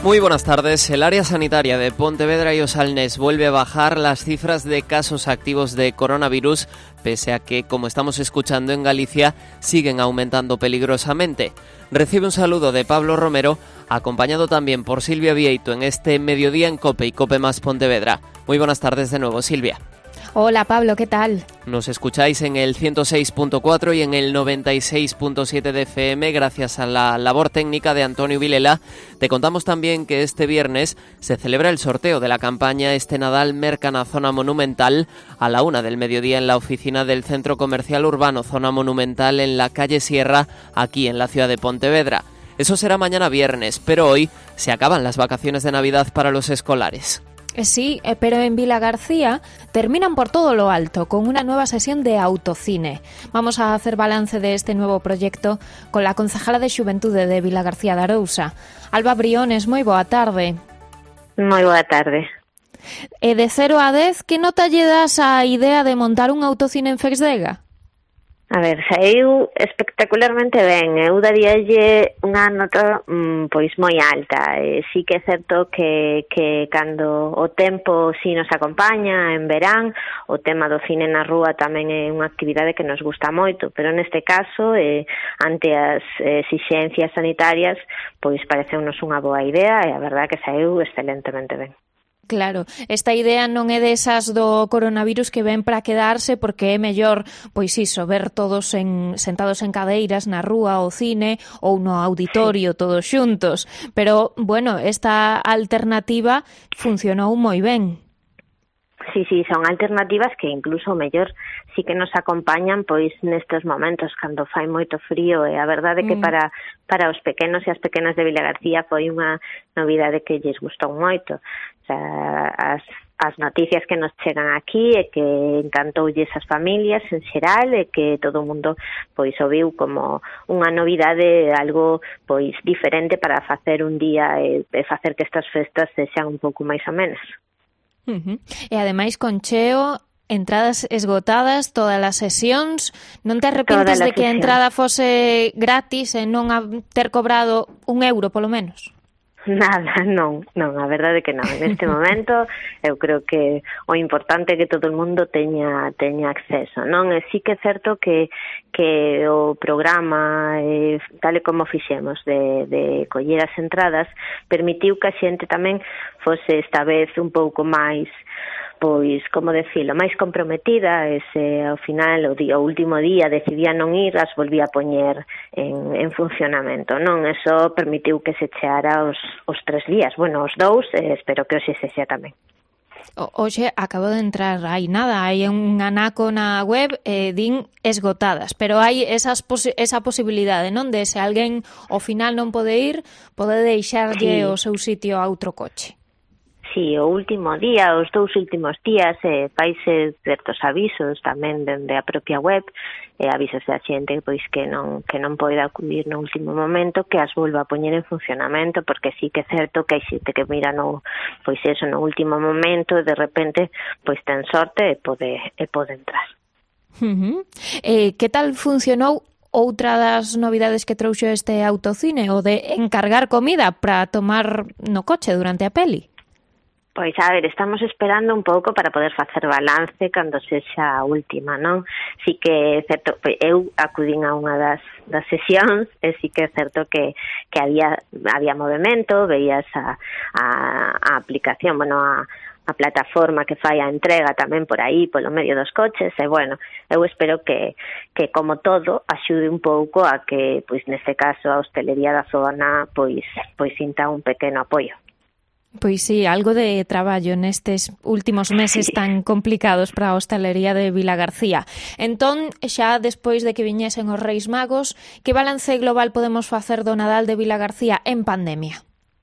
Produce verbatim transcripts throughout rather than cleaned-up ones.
Muy buenas tardes. El área sanitaria de Pontevedra y Osalnés vuelve a bajar las cifras de casos activos de coronavirus, pese a que, como estamos escuchando en Galicia, siguen aumentando peligrosamente. Recibe un saludo de Pablo Romero, acompañado también por Silvia Vieito en este mediodía en COPE y COPE más Pontevedra. Muy buenas tardes de nuevo, Silvia. Hola Pablo, ¿qué tal? Nos escucháis en el ciento seis punto cuatro y en el noventa y seis punto siete de F M gracias a la labor técnica de Antonio Vilela. Te contamos también que este viernes se celebra el sorteo de la campaña Este Nadal Mercana Zona Monumental a la una del mediodía en la oficina del Centro Comercial Urbano Zona Monumental en la calle Sierra, aquí en la ciudad de Pontevedra. Eso será mañana viernes, pero hoy se acaban las vacaciones de Navidad para los escolares. Sí, pero en Vilagarcía terminan por todo lo alto con una nueva sesión de autocine. Vamos a hacer balance de este nuevo proyecto con la concejala de Xuventude de Vilagarcía de Arousa, Alba Briones. Moi boa tarde. Moi boa tarde. E de cero a dez, que nota lle das a idea de montar un autocine en Fexdega? A ver, saiu espectacularmente ben. Eu daríalle unha nota mm, pois moi alta. E sí que é certo que, que cando o tempo si nos acompaña en verán, o tema do cine na rúa tamén é unha actividade que nos gusta moito, pero neste caso, eh, ante as exixencias sanitarias, pois pareceunos unha boa idea e a verdad que saiu excelentemente ben. Claro, esta idea non é desas do coronavirus que ven para quedarse, porque é mellor, pois iso, ver todos en, sentados en cadeiras na rúa ou cine ou no auditorio todos xuntos. Pero, bueno, esta alternativa funcionou moi ben. Sí, sí, son alternativas que incluso mellor sí que nos acompañan pois nestes momentos cando fai moito frío, e a verdade é que para para os pequenos e as pequenas de Vilagarcía foi unha novidade que lles gustou moito. O sea, as as noticias que nos chegan aquí é que encantoulles as familias en xeral e que todo o mundo pois o viu como unha novidade, algo pois diferente para facer un día e, e facer que estas festas sexan un pouco máis amenas. Uh-huh. E ademais con cheo, entradas esgotadas, todas as sesións. Non te arrepentes de que a entrada fose gratis e non a ter cobrado un euro polo menos? Nada, non, non, a verdade é que non. Neste momento eu creo que o importante é que todo o mundo teña teña acceso, non? E sí que é certo que que o programa, eh, tal e como fixemos de, de coller as entradas, permitiu que a xente tamén fose esta vez un pouco máis, pois, como decilo, máis comprometida, e se ao final, o, día, o último día, decidía non ir, as volvía a poñer en, en funcionamento, non? Eso permitiu que se cheara os, os tres días, bueno, os dous, e espero que hoxe se xa tamén. Hoxe acabo de entrar, hai nada, hai un anaco na web e eh, din esgotadas, pero hai esas posi- esa posibilidade, non? De se alguén ao final non pode ir, pode deixarlle sí. o seu sitio a outro coche. Sí, o último día, os dous últimos días, eh, faise certos avisos tamén dende a propia web, e eh, avisos a xente pois que non que non pode acudir no último momento, que as volva a poñer en funcionamento, porque sí que é certo que hai xente que mira no pois eso no último momento e de repente pois ten sorte e pode e pode entrar. Uh-huh. Eh, que tal funcionou outra das novidades que trouxo este autocine, o de encargar comida para tomar no coche durante a peli? Pois, a ver, estamos esperando un pouco para poder facer balance cando sexa a última, non? Si que é certo, eu acudín a unha das, das sesións e si que é certo que, que había, había movimento, veías a, a, a aplicación, bueno, a, a plataforma que fai a entrega tamén por aí, polo medio dos coches, e, bueno, eu espero que, que como todo, axude un pouco a que, pois, neste caso, a hostelería da zona, pois, pois sinta un pequeno apoio. Pois sí, algo de traballo nestes últimos meses sí. tan complicados para a hostalería de Vilagarcía. Entón, xa despois de que viñesen os Reis Magos, que balance global podemos facer do Nadal de Vilagarcía en pandemia?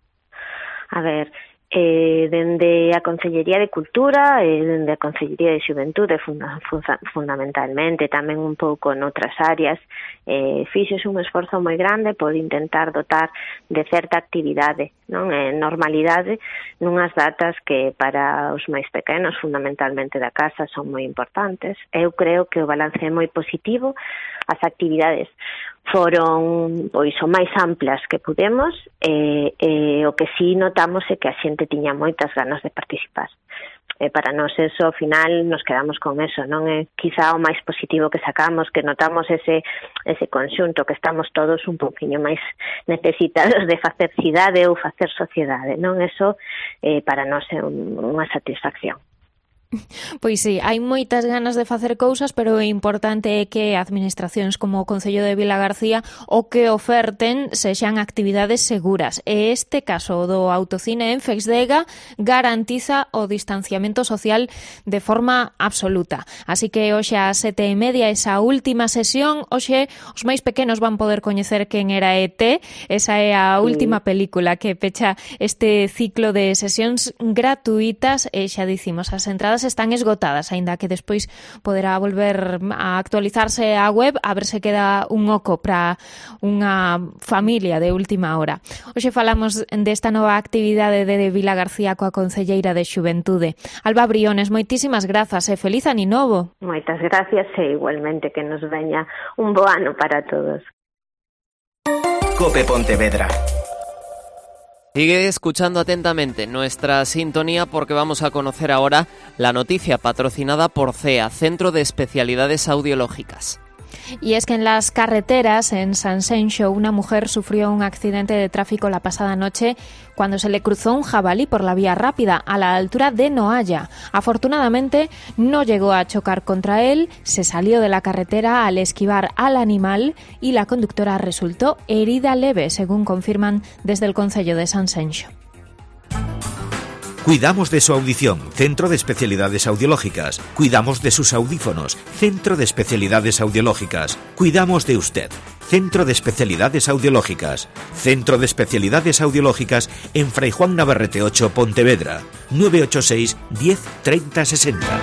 A ver, eh, dende a Consellería de Cultura e dende a Consellería de Xuventude funda, funda, fundamentalmente, tamén un pouco noutras áreas, eh, fixos un esforzo moi grande por intentar dotar de certa actividade, non, eh, normalidade nunhas datas que para os máis pequenos, fundamentalmente da casa, son moi importantes. Eu creo que o balance é moi positivo. As actividades foron pois o máis amplas que pudemos, e, e o que sí notamos é que a xente tiña moitas ganas de participar. E para nós eso, ao final, nos quedamos con eso, non é quizá o máis positivo que sacamos, que notamos ese ese conxunto, que estamos todos un pouquiño máis necesitados de facer cidade ou facer sociedade, non? Eso eh, para nós é un, unha satisfacción. Pois sí, hai moitas ganas de facer cousas, pero o importante é que administracións como o Concello de Vilagarcía o que oferten sexan actividades seguras. E este caso do autocine en Feixdega garantiza o distanciamento social de forma absoluta. Así que hoxe ás sete e media, esa última sesión, hoxe os máis pequenos van poder coñecer quen era E T. Esa é a última película que pecha este ciclo de sesións gratuitas e xa dicimos, as entradas están esgotadas, aínda que despois poderá volver a actualizarse a web a ver se queda un oco para unha familia de última hora. Hoxe falamos desta nova actividade de Vilagarcía coa concelleira de Xuventude. Alba Briones, moitísimas grazas e feliz ano novo. Moitas gracias e igualmente que nos veña un bo ano para todos. Cope Pontevedra. Sigue escuchando atentamente nuestra sintonía porque vamos a conocer ahora la noticia patrocinada por C E A, Centro de Especialidades Audiológicas. Y es que en las carreteras, en Sanxenxo, una mujer sufrió un accidente de tráfico la pasada noche cuando se le cruzó un jabalí por la vía rápida a la altura de Noalla. Afortunadamente no llegó a chocar contra él, se salió de la carretera al esquivar al animal y la conductora resultó herida leve, según confirman desde el Concello de Sanxenxo. Cuidamos de su audición, Centro de Especialidades Audiológicas. Cuidamos de sus audífonos, Centro de Especialidades Audiológicas. Cuidamos de usted, Centro de Especialidades Audiológicas. Centro de Especialidades Audiológicas en Fray Juan Navarrete ocho, Pontevedra. nueve ocho seis, diez, treinta, sesenta.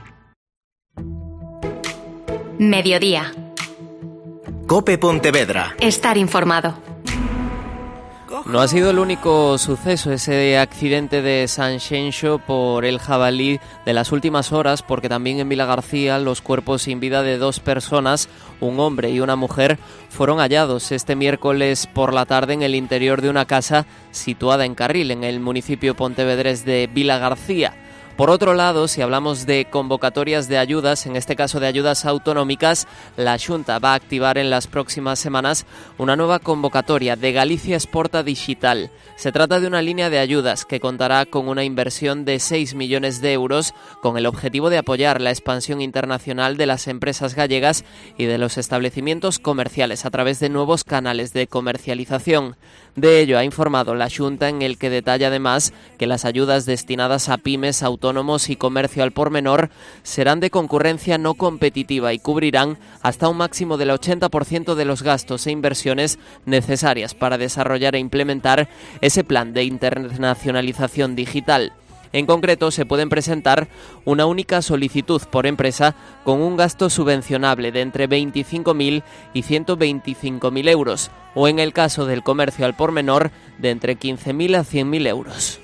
Mediodía. Cope Pontevedra. Estar informado. No ha sido el único suceso ese accidente de Sanxenxo por el jabalí de las últimas horas, porque también en Vilagarcía los cuerpos sin vida de dos personas, un hombre y una mujer, fueron hallados este miércoles por la tarde en el interior de una casa situada en Carril, en el municipio pontevedrés de Vilagarcía. Por otro lado, si hablamos de convocatorias de ayudas, en este caso de ayudas autonómicas, la Xunta va a activar en las próximas semanas una nueva convocatoria de Galicia Exporta Digital. Se trata de una línea de ayudas que contará con una inversión de seis millones de euros con el objetivo de apoyar la expansión internacional de las empresas gallegas y de los establecimientos comerciales a través de nuevos canales de comercialización. De ello ha informado la Xunta, en el que detalla además que las ayudas destinadas a pymes, autónomos y comercio al por menor serán de concurrencia no competitiva y cubrirán hasta un máximo del ochenta por ciento de los gastos e inversiones necesarias para desarrollar e implementar ese plan de internacionalización digital. En concreto, se pueden presentar una única solicitud por empresa con un gasto subvencionable de entre veinticinco mil y ciento veinticinco mil euros, o en el caso del comercio al por menor, de entre quince mil a cien mil euros.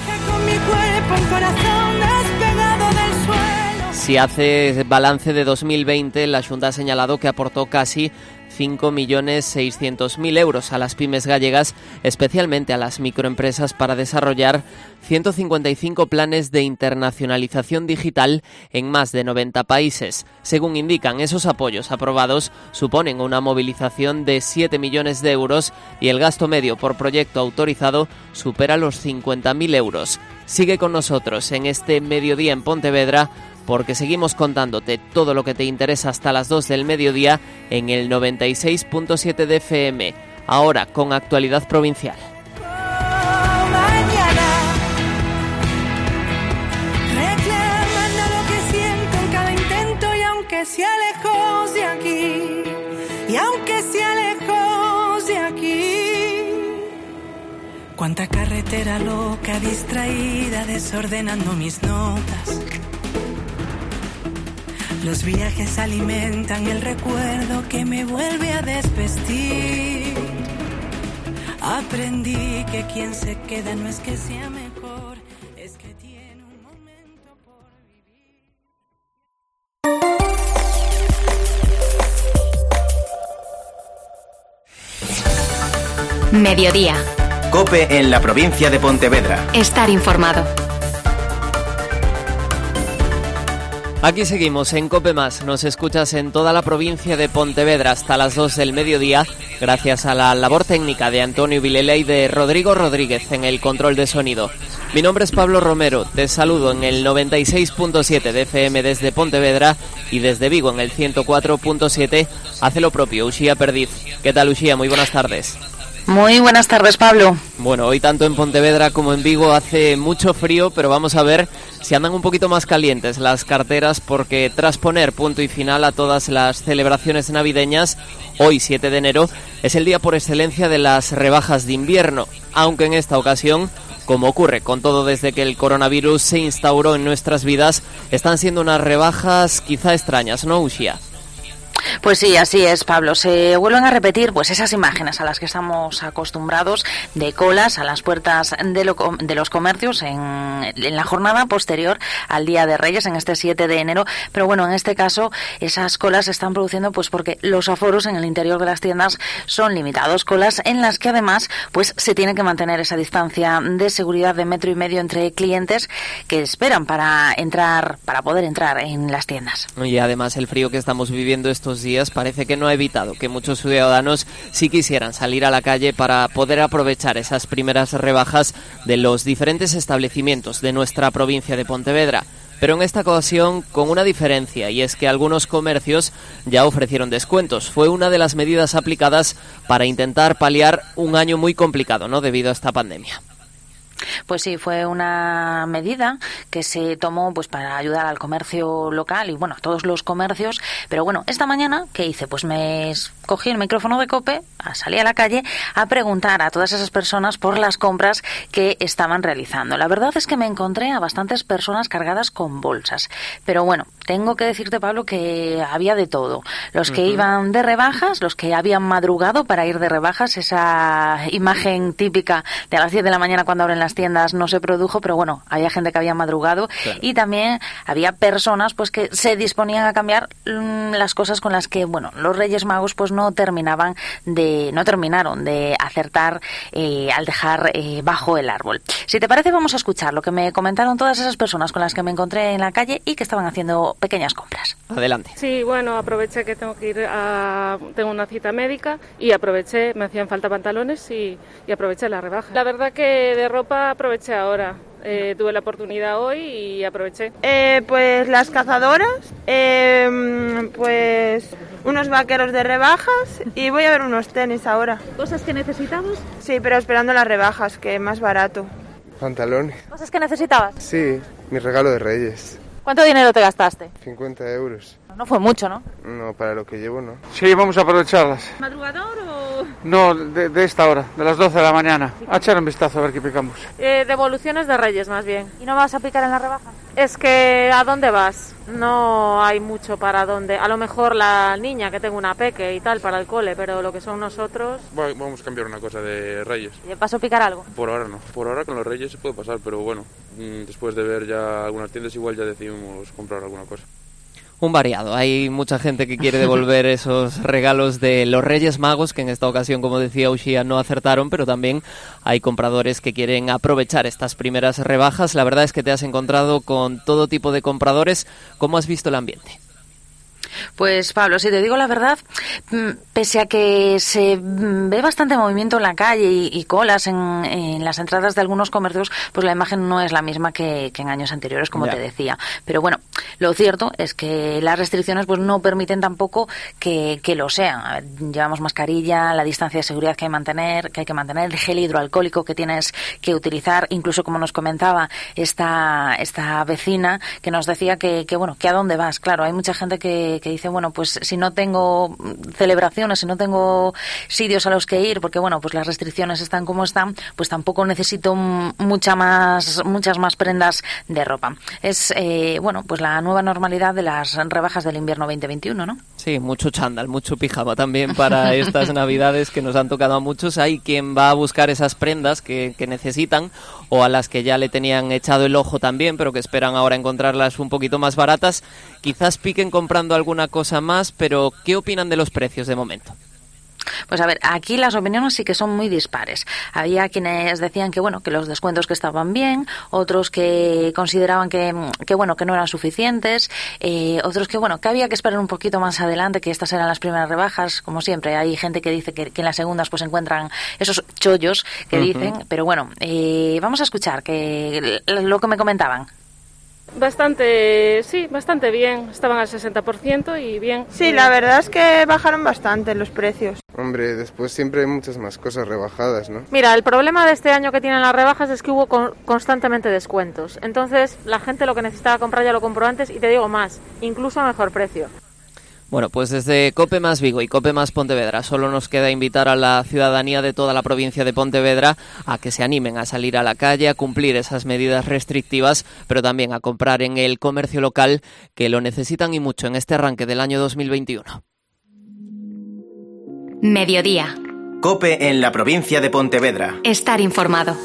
Si hace balance de dos mil veinte, la Xunta ha señalado que aportó casi cinco millones seiscientos mil euros a las pymes gallegas, especialmente a las microempresas, para desarrollar ciento cincuenta y cinco planes de internacionalización digital en más de noventa países. Según indican, esos apoyos aprobados suponen una movilización de siete millones de euros y el gasto medio por proyecto autorizado supera los cincuenta mil euros. Sigue con nosotros en este mediodía en Pontevedra, porque seguimos contándote todo lo que te interesa hasta las dos del mediodía en el noventa y seis punto siete de F M, ahora con actualidad provincial. Reclamando lo que siento en cada intento, y aunque sea lejos de aquí, y aunque sea lejos de aquí, cuánta carretera loca, distraída, desordenando mis notas. Los viajes alimentan el recuerdo que me vuelve a desvestir. Aprendí que quien se queda no es que sea mejor, es que tiene un momento por vivir. Mediodía. COPE en la provincia de Pontevedra. Estar informado. Aquí seguimos en COPE Más. Nos escuchas en toda la provincia de Pontevedra hasta las dos del mediodía, gracias a la labor técnica de Antonio Vilela y de Rodrigo Rodríguez en el control de sonido. Mi nombre es Pablo Romero, te saludo en el noventa y seis punto siete de F M desde Pontevedra y desde Vigo en el ciento cuatro punto siete hace lo propio Uxía Perdiz. ¿Qué tal, Uxía? Muy buenas tardes. Muy buenas tardes, Pablo. Bueno, hoy tanto en Pontevedra como en Vigo hace mucho frío, pero vamos a ver si andan un poquito más calientes las carteras, porque tras poner punto y final a todas las celebraciones navideñas, hoy siete de enero es el día por excelencia de las rebajas de invierno, aunque en esta ocasión, como ocurre con todo desde que el coronavirus se instauró en nuestras vidas, están siendo unas rebajas quizá extrañas, ¿no, Uxía? Pues sí, así es, Pablo. Se vuelven a repetir pues esas imágenes a las que estamos acostumbrados de colas a las puertas de, lo, de los comercios en, en la jornada posterior al Día de Reyes, en este siete de enero. Pero bueno, en este caso esas colas se están produciendo pues porque los aforos en el interior de las tiendas son limitados. Colas en las que además pues se tiene que mantener esa distancia de seguridad de metro y medio entre clientes que esperan para entrar, para poder entrar en las tiendas. Y además el frío que estamos viviendo estos días parece que no ha evitado que muchos ciudadanos sí quisieran salir a la calle para poder aprovechar esas primeras rebajas de los diferentes establecimientos de nuestra provincia de Pontevedra. Pero en esta ocasión con una diferencia, y es que algunos comercios ya ofrecieron descuentos. Fue una de las medidas aplicadas para intentar paliar un año muy complicado, ¿no?, debido a esta pandemia. Pues sí, fue una medida que se tomó pues para ayudar al comercio local y bueno, a todos los comercios. Pero bueno, esta mañana, ¿qué hice? Pues me cogí el micrófono de COPE, salí a la calle a preguntar a todas esas personas por las compras que estaban realizando. La verdad es que me encontré a bastantes personas cargadas con bolsas. Pero bueno, tengo que decirte, Pablo, que había de todo. Los que uh-huh. iban de rebajas, los que habían madrugado para ir de rebajas, esa imagen típica de a las diez de la mañana cuando abren las tiendas no se produjo, pero bueno, había gente que había madrugado, claro. Y también había personas pues que se disponían a cambiar mmm, las cosas con las que, bueno, los Reyes Magos pues no terminaban de, no terminaron de acertar eh, al dejar eh, bajo el árbol. Si te parece, vamos a escuchar lo que me comentaron todas esas personas con las que me encontré en la calle y que estaban haciendo pequeñas compras. Adelante. Sí, bueno, aproveché que tengo que ir a... tengo una cita médica y aproveché, me hacían falta pantalones y, y aproveché la rebaja. La verdad que de ropa aproveché ahora. Eh, tuve la oportunidad hoy y aproveché. Eh, pues las cazadoras, eh, pues unos vaqueros de rebajas y voy a ver unos tenis ahora. ¿Cosas que necesitamos? Sí, pero esperando las rebajas, que es más barato. Pantalones. ¿Cosas que necesitabas? Sí, mi regalo de Reyes. ¿Cuánto dinero te gastaste? cincuenta euros. No fue mucho, ¿no? No, para lo que llevo no. Sí, vamos a aprovecharlas. ¿Madrugador o...? No, de, de esta hora, de las doce de la mañana. A echar un vistazo a ver qué picamos. Eh, devoluciones de Reyes, más bien. ¿Y no vas a picar en la rebaja? Es que, ¿a dónde vas? No hay mucho para dónde. A lo mejor la niña, que tengo una peque y tal, para el cole, pero lo que son nosotros... Bueno, vamos a cambiar una cosa de Reyes. ¿Y de paso picar algo? Por ahora no. Por ahora con los Reyes se puede pasar, pero bueno, después de ver ya algunas tiendas igual ya decidimos comprar alguna cosa. Un variado. Hay mucha gente que quiere devolver esos regalos de los Reyes Magos, que en esta ocasión, como decía Uxía, no acertaron, pero también hay compradores que quieren aprovechar estas primeras rebajas. La verdad es que te has encontrado con todo tipo de compradores. ¿Cómo has visto el ambiente? Pues Pablo, si te digo la verdad, pese a que se ve bastante movimiento en la calle y, y colas en, en las entradas de algunos comercios, pues la imagen no es la misma que, que en años anteriores, como ya. te decía. Pero bueno, lo cierto es que las restricciones pues no permiten tampoco que, que lo sean. A ver, llevamos mascarilla, la distancia de seguridad que hay que mantener, que hay que mantener, el gel hidroalcohólico que tienes que utilizar, incluso como nos comentaba esta esta vecina que nos decía que, que bueno, que a dónde vas. Claro, hay mucha gente que, que dice, bueno, pues si no tengo celebraciones, si no tengo sitios a los que ir, porque bueno, pues las restricciones están como están, pues tampoco necesito mucha más, muchas más prendas de ropa. Es, eh, bueno, pues la nueva normalidad de las rebajas del invierno veinte veintiuno, ¿no? Sí, mucho chándal, mucho pijama también para estas navidades que nos han tocado a muchos. Hay quien va a buscar esas prendas que, que necesitan o a las que ya le tenían echado el ojo también, pero que esperan ahora encontrarlas un poquito más baratas. Quizás piquen comprando alguna cosa más, pero ¿qué opinan de los precios de momento? Pues a ver, aquí las opiniones sí que son muy dispares. Había quienes decían que bueno, que los descuentos que estaban bien, otros que consideraban que, que bueno, que no eran suficientes, eh, otros que bueno, que había que esperar un poquito más adelante, que estas eran las primeras rebajas, como siempre. Hay gente que dice que, que en las segundas pues encuentran esos chollos que uh-huh. dicen, pero bueno, eh, vamos a escuchar que lo que me comentaban. Bastante, sí, bastante bien. Estaban al sesenta por ciento y bien. Sí, la verdad es que bajaron bastante los precios. Hombre, después siempre hay muchas más cosas rebajadas, ¿no? Mira, el problema de este año que tienen las rebajas es que hubo con, constantemente descuentos. Entonces, la gente lo que necesitaba comprar ya lo compró antes y te digo más, incluso a mejor precio. Bueno, pues desde COPE más Vigo y COPE más Pontevedra solo nos queda invitar a la ciudadanía de toda la provincia de Pontevedra a que se animen a salir a la calle, a cumplir esas medidas restrictivas, pero también a comprar en el comercio local, que lo necesitan y mucho en este arranque del año dos mil veintiuno. Mediodía. COPE en la provincia de Pontevedra. Estar informado.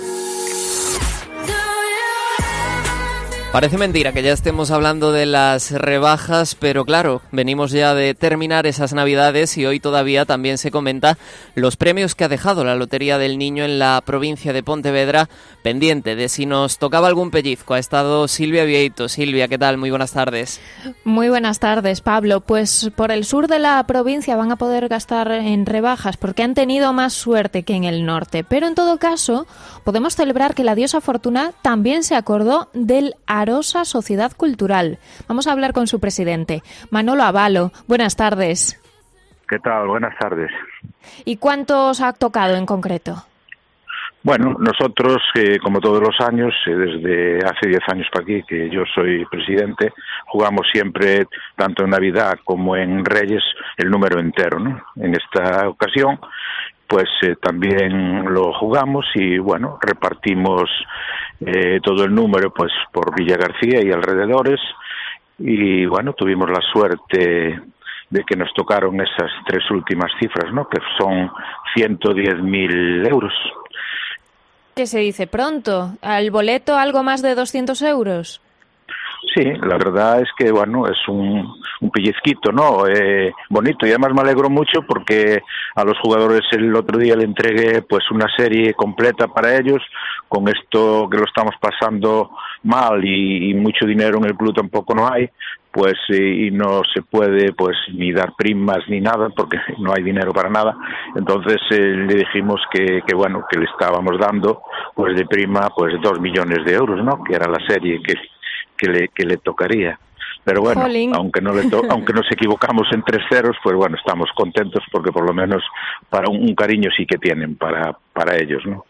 Parece mentira que ya estemos hablando de las rebajas, pero claro, venimos ya de terminar esas Navidades y hoy todavía también se comenta los premios que ha dejado la Lotería del Niño en la provincia de Pontevedra, pendiente de si nos tocaba algún pellizco. Ha estado Silvia Vieito. Silvia, ¿qué tal? Muy buenas tardes. Muy buenas tardes, Pablo. Pues por el sur de la provincia van a poder gastar en rebajas porque han tenido más suerte que en el norte. Pero en todo caso, podemos celebrar que la diosa Fortuna también se acordó del Arosa Sociedad Cultural. Vamos a hablar con su presidente, Manolo Avalo. Buenas tardes. ¿Qué tal? Buenas tardes. ¿Y cuántos ha tocado en concreto? Bueno, nosotros, eh, como todos los años, eh, desde hace diez años para aquí, que yo soy presidente, jugamos siempre, tanto en Navidad como en Reyes, el número entero, ¿no? En esta ocasión, pues eh, también lo jugamos y, bueno, repartimos eh, todo el número pues por Villa García y alrededores y, bueno, tuvimos la suerte de que nos tocaron esas tres últimas cifras, ¿no? Que son ciento diez mil euros. ¿Qué se dice pronto? ¿Al boleto algo más de doscientos euros? Sí, la verdad es que, bueno, es un, un pellizquito, ¿no? Eh, bonito, y además me alegro mucho porque a los jugadores el otro día le entregué pues una serie completa para ellos, con esto que lo estamos pasando mal y, y mucho dinero en el club tampoco no hay, pues y no se puede pues ni dar primas ni nada porque no hay dinero para nada. Entonces eh, le dijimos que, que bueno, que le estábamos dando pues de prima pues dos millones de euros, ¿no? Que era la serie que que le que le tocaría. Pero bueno, Jolín. aunque no le to- aunque nos equivocamos en tres ceros, pues bueno, estamos contentos porque por lo menos para un, un cariño sí que tienen para para ellos, ¿no?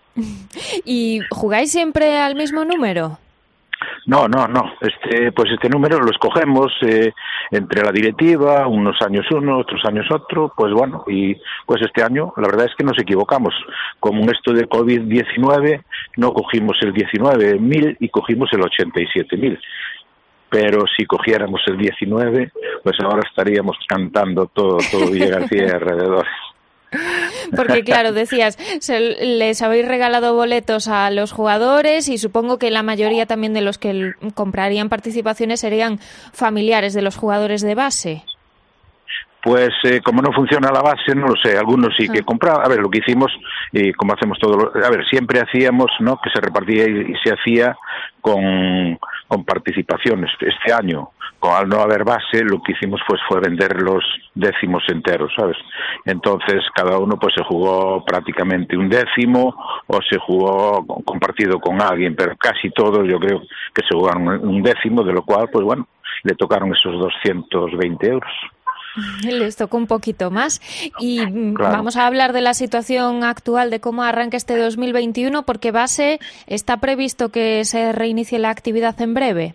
¿Y jugáis siempre al mismo número? No, no, no. Este, pues este número lo escogemos eh, entre la directiva, unos años uno, otros años otro, pues bueno, y pues este año la verdad es que nos equivocamos. Como en esto de covid diecinueve no cogimos el diecinueve mil y cogimos el ochenta y siete mil. Pero si cogiéramos el diecinueve, pues ahora estaríamos cantando todo, todo Villa García y alrededores. Porque claro, decías, se, les habéis regalado boletos a los jugadores y supongo que la mayoría también de los que comprarían participaciones serían familiares de los jugadores de base. Pues eh, como no funciona la base, no lo sé, algunos sí que compraban. A ver, lo que hicimos, y como hacemos todo, lo, a ver, siempre hacíamos, ¿no?, que se repartía y, y se hacía con, con participaciones. Este año, con, al no haber base, lo que hicimos pues fue vender los décimos enteros, ¿sabes? Entonces cada uno pues se jugó prácticamente un décimo o se jugó compartido con alguien, pero casi todos yo creo que se jugaron un décimo, de lo cual pues bueno, le tocaron esos doscientos veinte euros. Les tocó un poquito más y claro. Vamos a hablar de la situación actual, de cómo arranca este dos mil veintiuno, porque base está previsto que se reinicie la actividad en breve.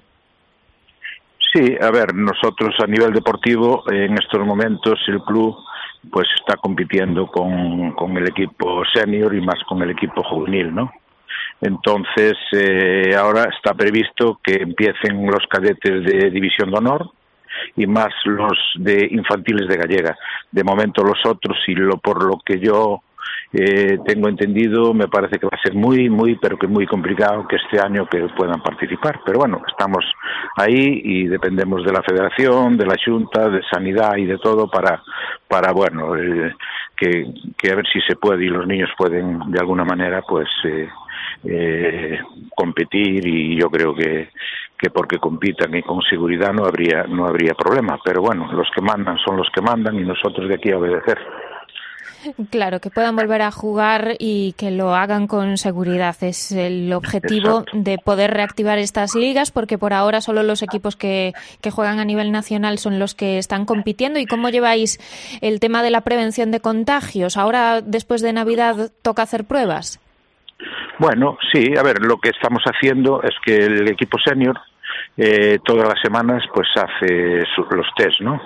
Sí, a ver, nosotros a nivel deportivo en estos momentos el club pues está compitiendo con, con el equipo senior y más con el equipo juvenil, ¿no? Entonces eh, ahora está previsto que empiecen los cadetes de División de Honor y más los de infantiles de Gallega. De momento los otros, y lo por lo que yo eh, tengo entendido, me parece que va a ser muy, muy, pero que muy complicado que este año que puedan participar. Pero bueno, estamos ahí y dependemos de la Federación, de la Xunta, de Sanidad y de todo para, para bueno, eh, que, que a ver si se puede y los niños pueden de alguna manera pues eh, eh, competir, y yo creo que que porque compitan y con seguridad no habría no habría problema, pero bueno, los que mandan son los que mandan y nosotros de aquí a obedecer. Claro, que puedan volver a jugar y que lo hagan con seguridad. Es el objetivo Exacto. de poder reactivar estas ligas, porque por ahora solo los equipos que, que juegan a nivel nacional son los que están compitiendo. ¿Y cómo lleváis el tema de la prevención de contagios? Ahora, después de Navidad, ¿toca hacer pruebas? Bueno, sí, a ver, lo que estamos haciendo es que el equipo senior eh, todas las semanas pues hace los test, ¿no?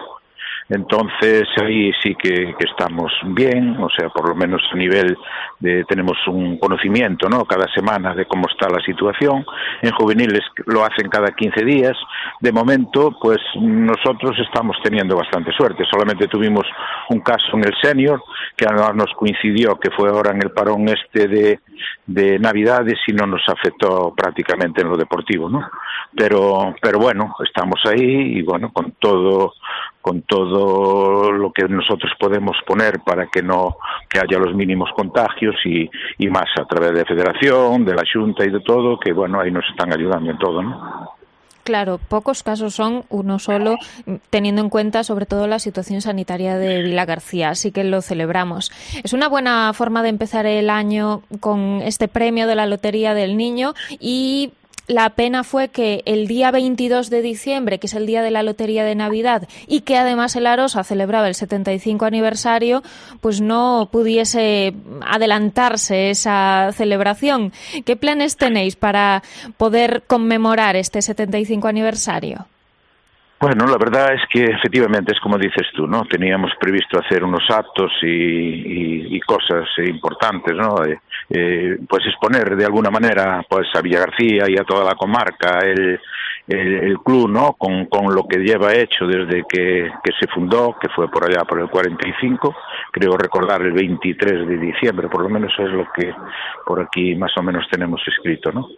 Entonces ahí sí que, que estamos bien, o sea, por lo menos a nivel de tenemos un conocimiento, ¿no? Cada semana de cómo está la situación. En juveniles lo hacen cada quince días. De momento, pues nosotros estamos teniendo bastante suerte. Solamente tuvimos un caso en el senior, que además nos coincidió que fue ahora en el parón este de, de Navidades y no nos afectó prácticamente en lo deportivo, ¿no? Pero, pero bueno, estamos ahí y bueno, con todo con todo lo que nosotros podemos poner para que no que haya los mínimos contagios y, y más a través de Federación, de la Xunta y de todo, que bueno, ahí nos están ayudando en todo, ¿no? Claro, pocos casos son, uno solo, teniendo en cuenta sobre todo la situación sanitaria de Vilagarcía, así que lo celebramos. Es una buena forma de empezar el año con este premio de la Lotería del Niño, y la pena fue que el día veintidós de diciembre, que es el día de la Lotería de Navidad, y que además el Arosa celebraba el setenta y cinco aniversario, pues no pudiese adelantarse esa celebración. ¿Qué planes tenéis para poder conmemorar este setenta y cinco aniversario? Bueno, la verdad es que efectivamente es como dices tú, ¿no? Teníamos previsto hacer unos actos y, y, y cosas importantes, ¿no? Eh, eh, pues exponer de alguna manera pues a Villagarcía y a toda la comarca el, el, el club, ¿no? Con, con lo que lleva hecho desde que, que se fundó, que fue por allá por el cuarenta y cinco, creo recordar el veintitrés de diciembre, por lo menos es lo que por aquí más o menos tenemos escrito, ¿no?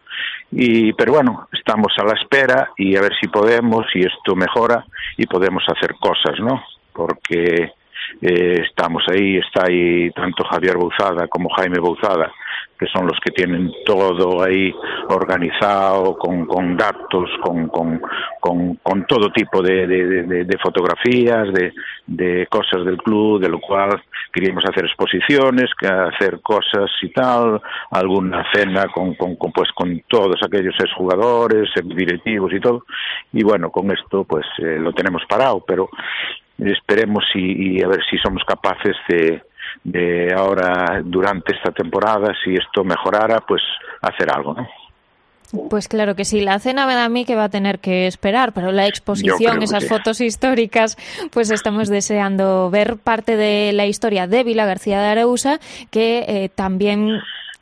Y, pero bueno, estamos a la espera y a ver si podemos, y esto mejora, y podemos hacer cosas, ¿no? Porque eh, estamos ahí, está ahí tanto Javier Bouzada como Jaime Bouzada, que son los que tienen todo ahí organizado, con, con datos, con, con, con, con todo tipo de, de, de, de fotografías, de, de cosas del club, de lo cual queríamos hacer exposiciones, hacer cosas y tal, alguna cena con, con, con pues con todos aquellos exjugadores, directivos y todo, y bueno, con esto pues eh, lo tenemos parado, pero esperemos y, y a ver si somos capaces de de ahora, durante esta temporada, si esto mejorara, pues hacer algo, ¿no? Pues claro que sí, la cena me da a mí que va a tener que esperar, pero la exposición, esas sí. fotos históricas, pues estamos deseando ver parte de la historia de Vilagarcía de Arousa, que eh, también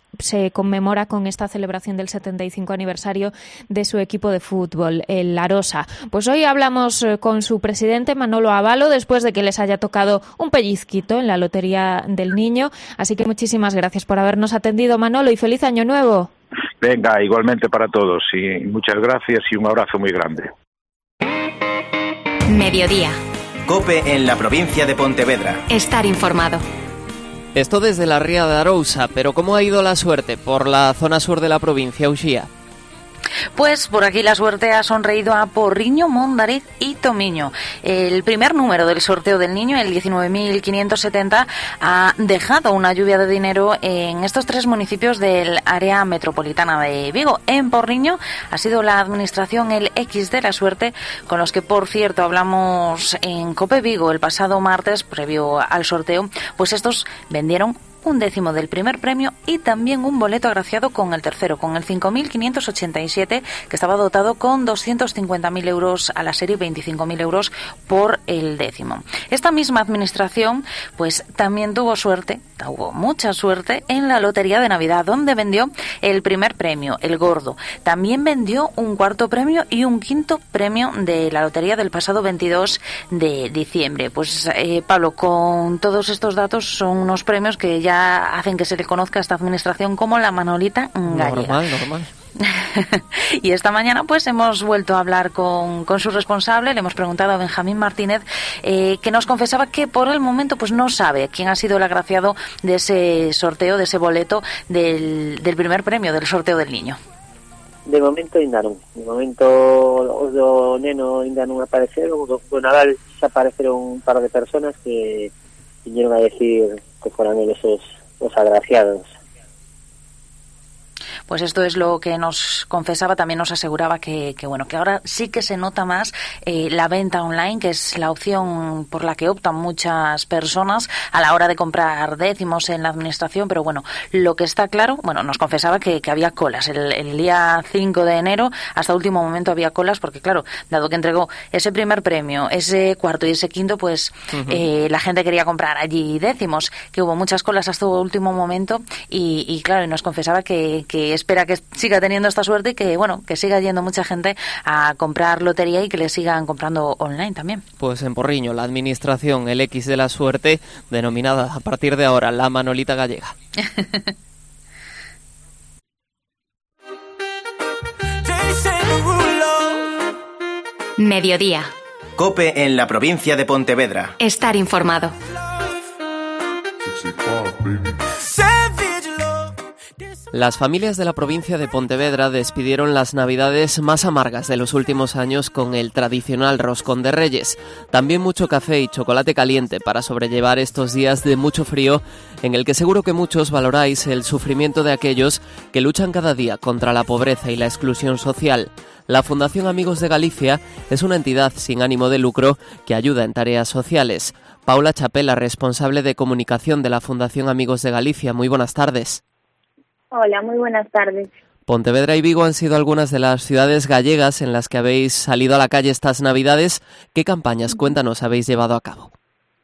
se conmemora con esta celebración del setenta y cinco aniversario de su equipo de fútbol, el Arosa. Pues hoy hablamos con su presidente, Manolo Avalo, después de que les haya tocado un pellizquito en la Lotería del Niño. Así que muchísimas gracias por habernos atendido, Manolo, y feliz año nuevo. Venga, igualmente para todos, y muchas gracias y un abrazo muy grande. Mediodía. COPE en la provincia de Pontevedra. Estar informado. Esto desde la Ría de Arousa, pero ¿cómo ha ido la suerte por la zona sur de la provincia, Uxía? Pues por aquí la suerte ha sonreído a Porriño, Mondariz y Tomiño. El primer número del sorteo del niño, el diecinueve mil quinientos setenta, ha dejado una lluvia de dinero en estos tres municipios del área metropolitana de Vigo. En Porriño ha sido la administración el X de la suerte, con los que, por cierto, hablamos en COPE Vigo el pasado martes, previo al sorteo, pues estos vendieron un décimo del primer premio y también un boleto agraciado con el tercero, con el cinco mil quinientos ochenta y siete, que estaba dotado con doscientos cincuenta mil euros a la serie y veinticinco mil euros por el décimo. Esta misma administración pues también tuvo suerte, tuvo mucha suerte en la Lotería de Navidad, donde vendió el primer premio, el gordo. También vendió un cuarto premio y un quinto premio de la Lotería del pasado veintidós de diciembre. Pues eh, Pablo, con todos estos datos son unos premios que ya hacen que se le conozca a esta administración como la Manolita gallega. Normal, normal. Y esta mañana pues hemos vuelto a hablar con, con su responsable, le hemos preguntado a Benjamín Martínez, eh, que nos confesaba que por el momento pues no sabe quién ha sido el agraciado de ese sorteo, de ese boleto del, del primer premio del sorteo del niño. De momento ainda non. De momento os do neno ainda non apareceron. Do, do Nadal xa apareceron un par de personas que vinieron a decir que fueran eles os, os agraciados. Pues esto es lo que nos confesaba, también nos aseguraba que, que bueno, que ahora sí que se nota más eh, la venta online, que es la opción por la que optan muchas personas a la hora de comprar décimos en la administración, pero bueno, lo que está claro, bueno, nos confesaba que, que había colas. El, el día cinco de enero, hasta último momento había colas, porque claro, dado que entregó ese primer premio, ese cuarto y ese quinto, pues uh-huh. eh, la gente quería comprar allí décimos, que hubo muchas colas hasta el último momento, y, y claro, y nos confesaba que, que espera que siga teniendo esta suerte y que, bueno, que siga yendo mucha gente a comprar lotería y que le sigan comprando online también. Pues en Porriño, la administración, el X de la suerte, denominada a partir de ahora la Manolita Gallega. Mediodía. COPE en la provincia de Pontevedra. Estar informado. Las familias de la provincia de Pontevedra despidieron las navidades más amargas de los últimos años con el tradicional roscón de Reyes. También mucho café y chocolate caliente para sobrellevar estos días de mucho frío, en el que seguro que muchos valoráis el sufrimiento de aquellos que luchan cada día contra la pobreza y la exclusión social. La Fundación Amigos de Galicia es una entidad sin ánimo de lucro que ayuda en tareas sociales. Paula Chapela, responsable de comunicación de la Fundación Amigos de Galicia. Muy buenas tardes. Hola, muy buenas tardes. Pontevedra y Vigo han sido algunas de las ciudades gallegas en las que habéis salido a la calle estas Navidades. ¿Qué campañas, cuéntanos, habéis llevado a cabo?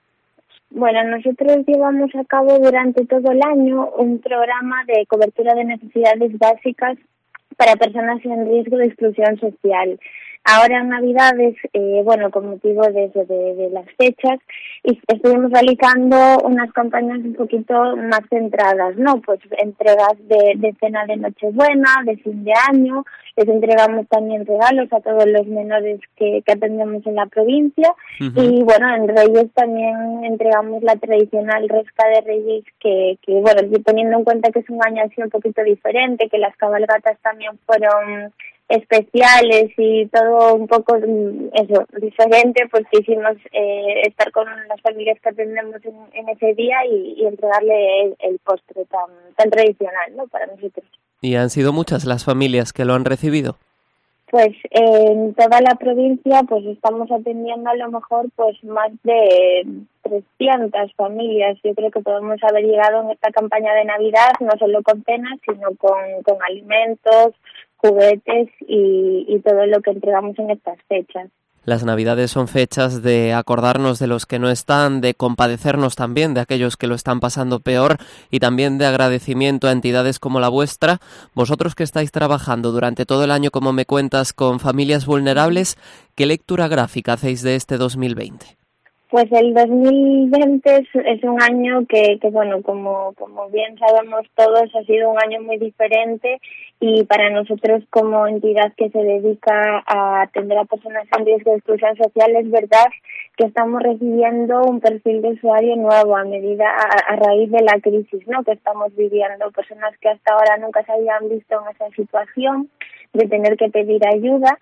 Bueno, nosotros llevamos a cabo durante todo el año un programa de cobertura de necesidades básicas para personas en riesgo de exclusión social. Ahora en Navidades, eh, bueno, con motivo de, de, de las fechas, estuvimos realizando unas campañas un poquito más centradas, ¿no? Pues entregas de, de cena de Nochebuena, de fin de año, les entregamos también regalos a todos los menores que, que atendemos en la provincia. Uh-huh. Y bueno, en Reyes también entregamos la tradicional rosca de Reyes, que, que bueno, teniendo en cuenta que es un año así un poquito diferente, que las cabalgatas también fueron especiales y todo un poco eso diferente, pues quisimos eh, estar con las familias que atendemos en, en ese día y, y entregarle el, el postre tan tan tradicional, ¿no?, para nosotros. ¿Y han sido muchas las familias que lo han recibido? Pues eh, en toda la provincia pues estamos atendiendo a lo mejor pues más de trescientas familias. Yo creo que podemos haber llegado en esta campaña de Navidad no solo con cenas, sino con, con alimentos, juguetes y, y todo lo que entregamos en estas fechas. Las Navidades son fechas de acordarnos de los que no están, de compadecernos también de aquellos que lo están pasando peor y también de agradecimiento a entidades como la vuestra. Vosotros que estáis trabajando durante todo el año, como me cuentas, con familias vulnerables, ¿qué lectura gráfica hacéis de este dos mil veinte? Pues el dos mil veinte es, es un año que, que bueno, como, como bien sabemos todos, ha sido un año muy diferente y para nosotros como entidad que se dedica a atender a personas en riesgo de exclusión social es verdad que estamos recibiendo un perfil de usuario nuevo a medida, a, a raíz de la crisis, ¿no?, que estamos viviendo, personas que hasta ahora nunca se habían visto en esa situación de tener que pedir ayuda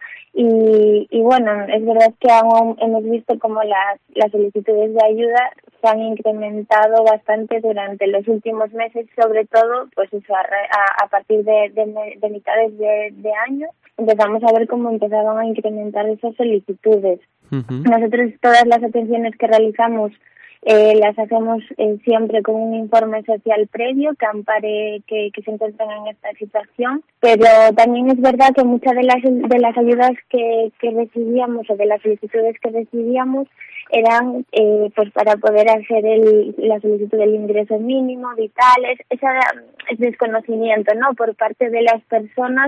y, y bueno, es verdad que aún hemos visto como las, las solicitudes de ayuda se han incrementado bastante durante los últimos meses, sobre todo pues eso a, a, a partir de, de, de mitades de, de año empezamos a ver cómo empezaron a incrementar esas solicitudes. Uh-huh. Nosotros todas las atenciones que realizamos Eh, las hacemos eh, siempre con un informe social previo que ampare que, que se encuentran en esta situación, pero también es verdad que muchas de las de las ayudas que, que recibíamos o de las solicitudes que recibíamos eran eh, pues para poder hacer el, la solicitud del ingreso mínimo, vitales, ese desconocimiento, ¿no?, por parte de las personas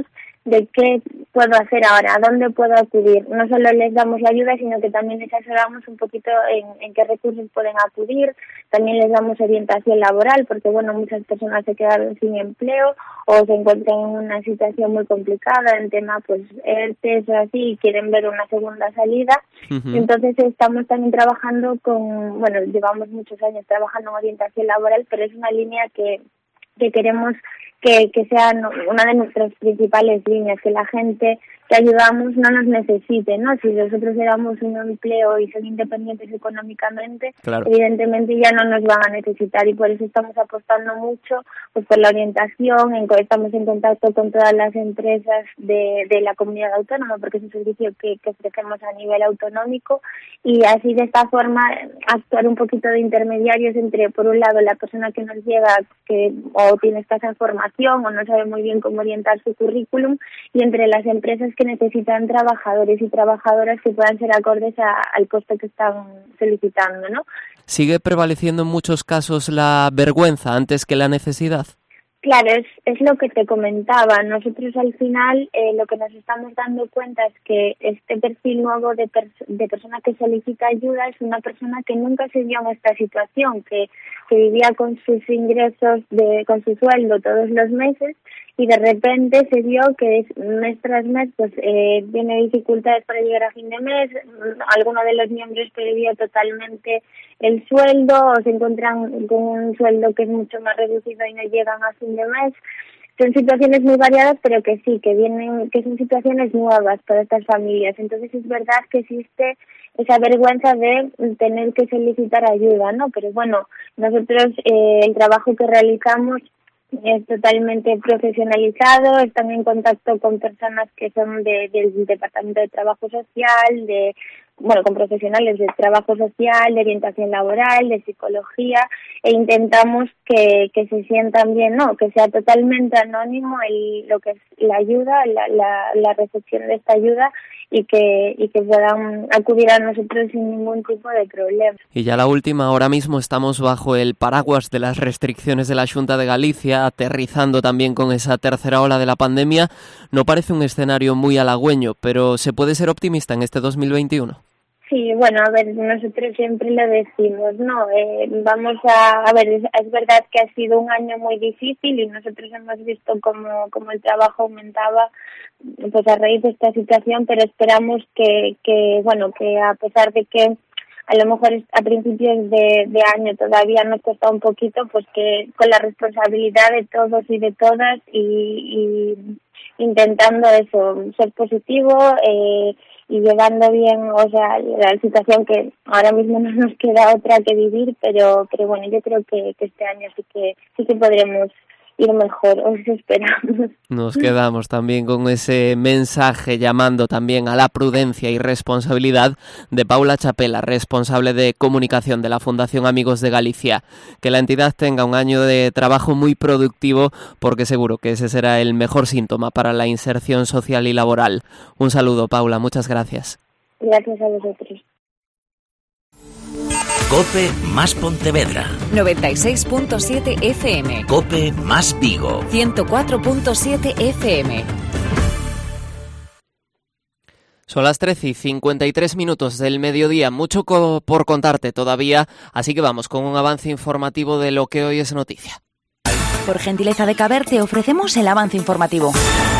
de qué puedo hacer ahora, a dónde puedo acudir. No solo les damos la ayuda, sino que también les asesoramos un poquito en, en qué recursos pueden acudir. También les damos orientación laboral, porque bueno, muchas personas se quedaron sin empleo o se encuentran en una situación muy complicada en tema pues E R T E o así y quieren ver una segunda salida. Uh-huh. Entonces estamos también trabajando con, bueno, llevamos muchos años trabajando en orientación laboral, pero es una línea que que queremos que, que sea una de nuestras principales líneas, que la gente que ayudamos no nos necesite, ¿no? Si nosotros le damos un empleo y son independientes económicamente, claro, evidentemente ya no nos van a necesitar, y por eso estamos apostando mucho pues por la orientación, en, estamos en contacto con todas las empresas de, de la comunidad autónoma, porque es un servicio que, que ofrecemos a nivel autonómico, y así de esta forma actuar un poquito de intermediarios entre, por un lado, la persona que nos llega que o tiene escasa formación o no sabe muy bien cómo orientar su currículum, y entre las empresas que necesitan trabajadores y trabajadoras que puedan ser acordes a, al puesto que están solicitando, ¿no? ¿Sigue prevaleciendo en muchos casos la vergüenza antes que la necesidad? Claro, es, es lo que te comentaba. Nosotros al final eh, lo que nos estamos dando cuenta es que este perfil nuevo de, pers- de persona que solicita ayuda es una persona que nunca se vio en esta situación, que, que vivía con sus ingresos, de con su sueldo todos los meses, y de repente se vio que mes tras mes pues eh, tiene dificultades para llegar a fin de mes, alguno de los miembros perdió totalmente el sueldo o se encuentran con un sueldo que es mucho más reducido y no llegan a fin de mes. Son situaciones muy variadas, pero que sí, que vienen, que son situaciones nuevas para estas familias. Entonces es verdad que existe esa vergüenza de tener que solicitar ayuda, ¿no? Pero bueno, nosotros eh, el trabajo que realizamos es totalmente profesionalizado, están en contacto con personas que son de, del Departamento de Trabajo Social, de bueno, con profesionales de trabajo social, de orientación laboral, de psicología, e intentamos que, que se sientan bien, no, que sea totalmente anónimo el, lo que es la ayuda, la, la, la recepción de esta ayuda, y que, y que puedan acudir a nosotros sin ningún tipo de problema. Y ya la última, ahora mismo estamos bajo el paraguas de las restricciones de la Xunta de Galicia, aterrizando también con esa tercera ola de la pandemia. No parece un escenario muy halagüeño, pero ¿se puede ser optimista en este dos mil veintiuno? Sí, bueno, a ver, nosotros siempre lo decimos, ¿no? Eh, vamos a, a ver, es, es verdad que ha sido un año muy difícil y nosotros hemos visto cómo, cómo el trabajo aumentaba pues a raíz de esta situación, pero esperamos que, que, bueno, que a pesar de que a lo mejor a principios de, de año todavía nos cuesta un poquito, pues que con la responsabilidad de todos y de todas y, y intentando eso, ser positivo, eh, y llevando bien, o sea, la situación que ahora mismo no nos queda otra que vivir, pero pero bueno, yo creo que, que este año sí que sí que podremos ir mejor, os esperamos. Nos quedamos también con ese mensaje llamando también a la prudencia y responsabilidad de Paula Chapela, responsable de comunicación de la Fundación Amigos de Galicia. Que la entidad tenga un año de trabajo muy productivo, porque seguro que ese será el mejor síntoma para la inserción social y laboral. Un saludo, Paula, muchas gracias. Gracias a vosotros. COPE más Pontevedra. noventa y seis punto siete F M. COPE más Vigo. ciento cuatro punto siete F M. Son las trece y cincuenta y tres minutos del mediodía. Mucho co- por contarte todavía, así que vamos con un avance informativo de lo que hoy es noticia. Por gentileza de Caber te ofrecemos el avance informativo.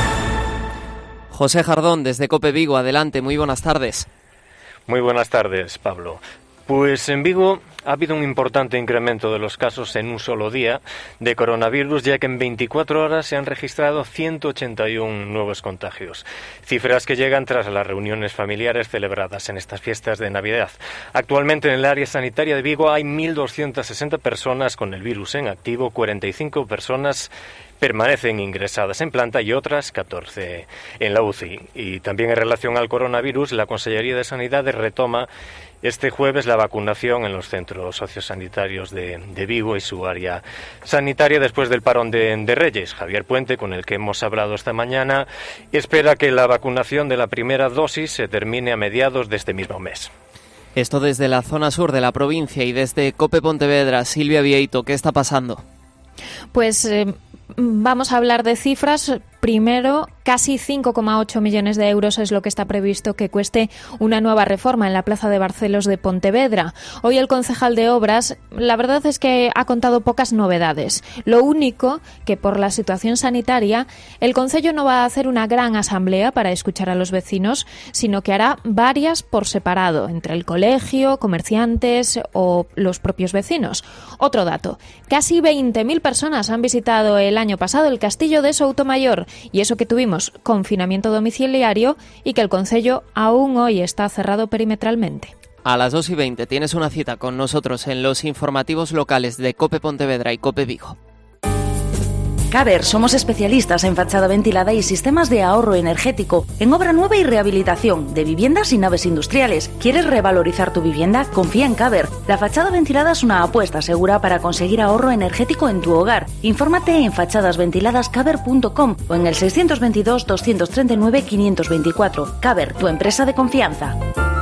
José Jardón, desde COPE Vigo, adelante, muy buenas tardes. Muy buenas tardes, Pablo. Pues en Vigo ha habido un importante incremento de los casos en un solo día de coronavirus, ya que en veinticuatro horas se han registrado ciento ochenta y uno nuevos contagios. Cifras que llegan tras las reuniones familiares celebradas en estas fiestas de Navidad. Actualmente en el área sanitaria de Vigo hay mil doscientas sesenta personas con el virus en activo, cuarenta y cinco personas permanecen ingresadas en planta y otras catorce en la U C I. Y también en relación al coronavirus, la Consellería de Sanidad retoma este jueves la vacunación en los centros sociosanitarios de, de Vigo y su área sanitaria después del parón de, de Reyes. Javier Puente, con el que hemos hablado esta mañana, espera que la vacunación de la primera dosis se termine a mediados de este mismo mes. Esto desde la zona sur de la provincia y desde COPE Pontevedra. Silvia Vieito, ¿qué está pasando? Pues eh, vamos a hablar de cifras Primero, casi cinco coma ocho millones de euros es lo que está previsto que cueste una nueva reforma en la Plaza de Barcelos de Pontevedra. Hoy el concejal de Obras, la verdad es que ha contado pocas novedades. Lo único que por la situación sanitaria, el concello no va a hacer una gran asamblea para escuchar a los vecinos, sino que hará varias por separado, entre el colegio, comerciantes o los propios vecinos. Otro dato, casi veinte mil personas han visitado el año pasado el castillo de Soutomayor, y eso que tuvimos confinamiento domiciliario y que el concello aún hoy está cerrado perimetralmente. A las dos y veinte tienes una cita con nosotros en los informativos locales de COPE Pontevedra y COPE Vigo. Caber, somos especialistas en fachada ventilada y sistemas de ahorro energético, en obra nueva y rehabilitación, de viviendas y naves industriales. ¿Quieres revalorizar tu vivienda? Confía en Caber. La fachada ventilada es una apuesta segura para conseguir ahorro energético en tu hogar. Infórmate en fachades ventiladas caber punto com o en el seiscientos veintidós, doscientos treinta y nueve, quinientos veinticuatro. Caber, tu empresa de confianza.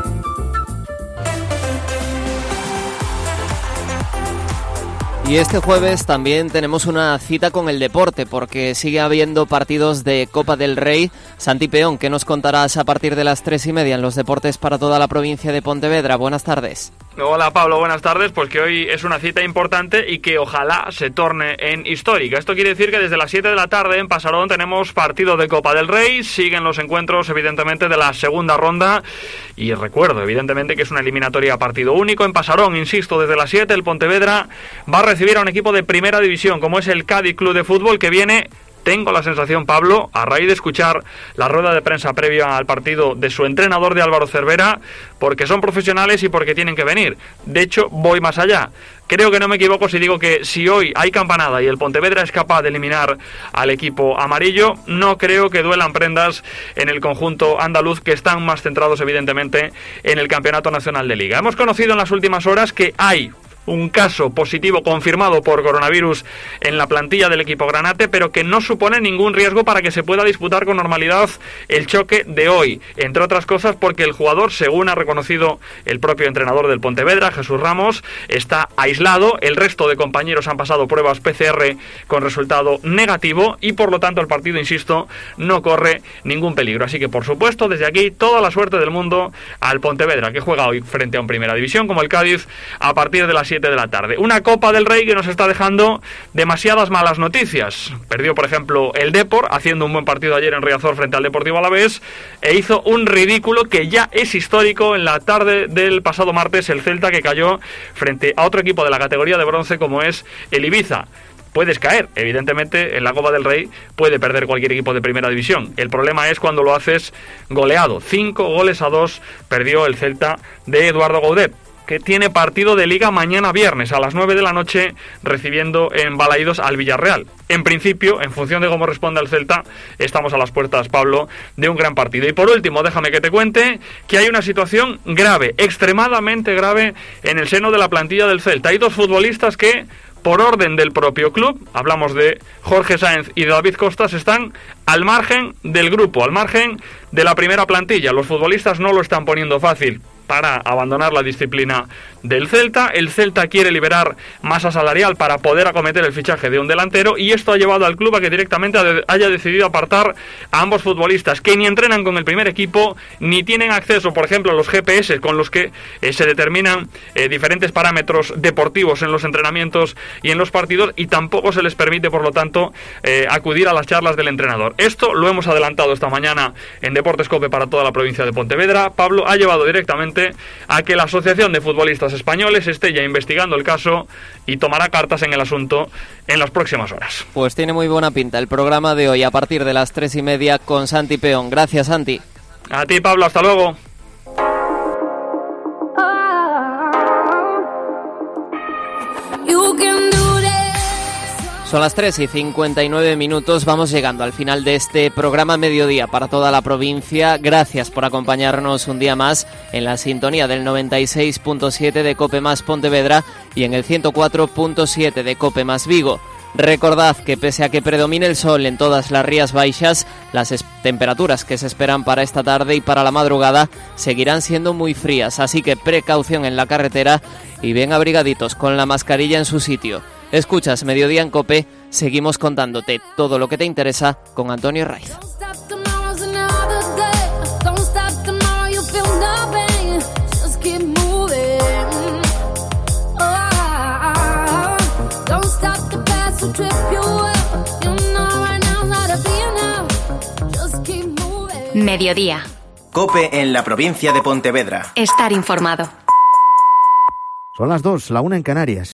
Y este jueves también tenemos una cita con el deporte, porque sigue habiendo partidos de Copa del Rey. Santi Peón, ¿qué nos contarás a partir de las tres y media en los deportes para toda la provincia de Pontevedra? Buenas tardes. Hola Pablo, buenas tardes. Pues que hoy es una cita importante y que ojalá se torne en histórica. Esto quiere decir que desde las siete de la tarde en Pasarón tenemos partido de Copa del Rey. Siguen los encuentros evidentemente de la segunda ronda. Y recuerdo evidentemente que es una eliminatoria a partido único. En Pasarón, insisto, desde las siete el Pontevedra va a recibir a un equipo de primera división como es el Cádiz Club de Fútbol, que viene... Tengo la sensación, Pablo, a raíz de escuchar la rueda de prensa previa al partido de su entrenador, de Álvaro Cervera, porque son profesionales y porque tienen que venir. De hecho, voy más allá. Creo que no me equivoco si digo que si hoy hay campanada y el Pontevedra es capaz de eliminar al equipo amarillo, no creo que duelan prendas en el conjunto andaluz, que están más centrados evidentemente en el Campeonato Nacional de Liga. Hemos conocido en las últimas horas que hay un caso positivo confirmado por coronavirus en la plantilla del equipo granate, pero que no supone ningún riesgo para que se pueda disputar con normalidad el choque de hoy, entre otras cosas porque el jugador, según ha reconocido el propio entrenador del Pontevedra, Jesús Ramos, está aislado. El resto de compañeros han pasado pruebas P C R con resultado negativo y por lo tanto el partido, insisto, no corre ningún peligro. Así que por supuesto desde aquí toda la suerte del mundo al Pontevedra, que juega hoy frente a un Primera División como el Cádiz a partir de las siete de la tarde. Una Copa del Rey que nos está dejando demasiadas malas noticias. Perdió, por ejemplo, el Depor, haciendo un buen partido ayer en Riazor frente al Deportivo Alavés, e hizo un ridículo que ya es histórico en la tarde del pasado martes, el Celta, que cayó frente a otro equipo de la categoría de bronce como es el Ibiza. Puedes caer, evidentemente en la Copa del Rey puede perder cualquier equipo de primera división. El problema es cuando lo haces goleado. Cinco goles a dos perdió el Celta de Eduardo Gaudet, que tiene partido de Liga mañana viernes a las nueve de la noche, recibiendo en Balaídos al Villarreal. En principio, en función de cómo responda el Celta, estamos a las puertas, Pablo, de un gran partido. Y por último, déjame que te cuente que hay una situación grave, extremadamente grave, en el seno de la plantilla del Celta. Hay dos futbolistas que, por orden del propio club, hablamos de Jorge Sáenz y de David Costas, están al margen del grupo, al margen de la primera plantilla. Los futbolistas no lo están poniendo fácil para abandonar la disciplina del Celta. El Celta quiere liberar masa salarial para poder acometer el fichaje de un delantero, y esto ha llevado al club a que directamente haya decidido apartar a ambos futbolistas, que ni entrenan con el primer equipo, ni tienen acceso, por ejemplo, a los G P S con los que eh, se determinan eh, diferentes parámetros deportivos en los entrenamientos y en los partidos, y tampoco se les permite, por lo tanto, eh, acudir a las charlas del entrenador. Esto lo hemos adelantado esta mañana en Deportes COPE para toda la provincia de Pontevedra. Pablo, ha llevado directamente a que la Asociación de Futbolistas Españoles esté ya investigando el caso y tomará cartas en el asunto en las próximas horas. Pues tiene muy buena pinta el programa de hoy a partir de las tres y media con Santi Peón. Gracias, Santi. A ti, Pablo, hasta luego. Son las tres y cincuenta y nueve minutos, vamos llegando al final de este programa Mediodía para toda la provincia. Gracias por acompañarnos un día más en la sintonía del noventa y seis punto siete de COPE más Pontevedra y en el ciento cuatro punto siete de COPE más Vigo. Recordad que pese a que predomine el sol en todas las Rías Baixas, las es- temperaturas que se esperan para esta tarde y para la madrugada seguirán siendo muy frías, así que precaución en la carretera y bien abrigaditos con la mascarilla en su sitio. Escuchas Mediodía en COPE, seguimos contándote todo lo que te interesa con Antonio Raiz. Mediodía. COPE en la provincia de Pontevedra. Estar informado. Son las dos, la una en Canarias.